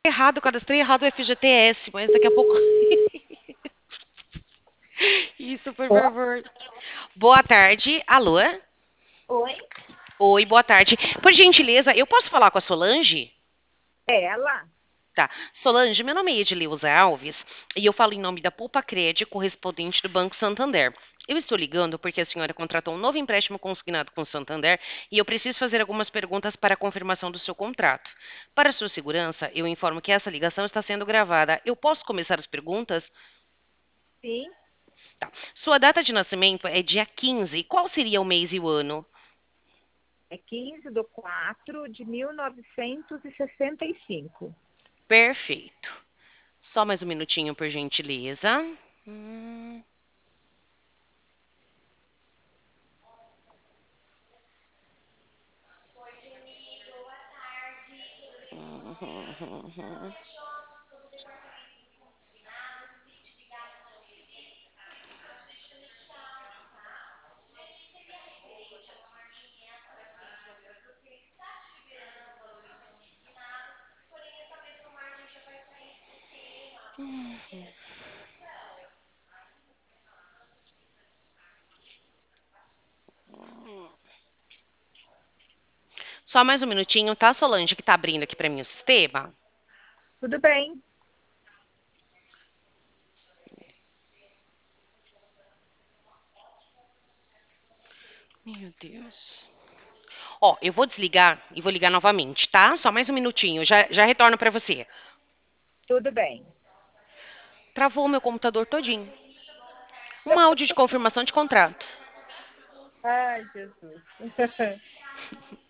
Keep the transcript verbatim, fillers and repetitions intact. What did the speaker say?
Errado, cadastrei errado o F G T S, mas daqui a pouco. Isso, por Ó, favor. Boa tarde. Alô? oi, Oi, boa tarde. Por gentileza, eu posso falar com a Solange? é ela? Tá. Solange, meu nome é Edileuza Alves e eu falo em nome da Pulpa Cred, correspondente do Banco Santander. Eu estou ligando porque a senhora contratou um novo empréstimo consignado com o Santander e eu preciso fazer algumas perguntas para a confirmação do seu contrato. Para sua segurança, eu informo que essa ligação está sendo gravada. Eu posso começar as perguntas? Sim, Tá. Sua data de nascimento é dia quinze. Qual seria o mês e o ano? é quinze de quatro de mil novecentos e sessenta e cinco. Perfeito. Só mais um minutinho, por gentileza. Hum. Só mais um minutinho, tá, Solange, que tá abrindo aqui para mim o sistema? Tudo bem, Meu Deus. Ó, eu vou desligar e vou ligar novamente, tá? Só mais um minutinho, já, já retorno para você. tudo bem. Travou meu computador todinho. Um áudio de confirmação de contrato. Ai, Jesus.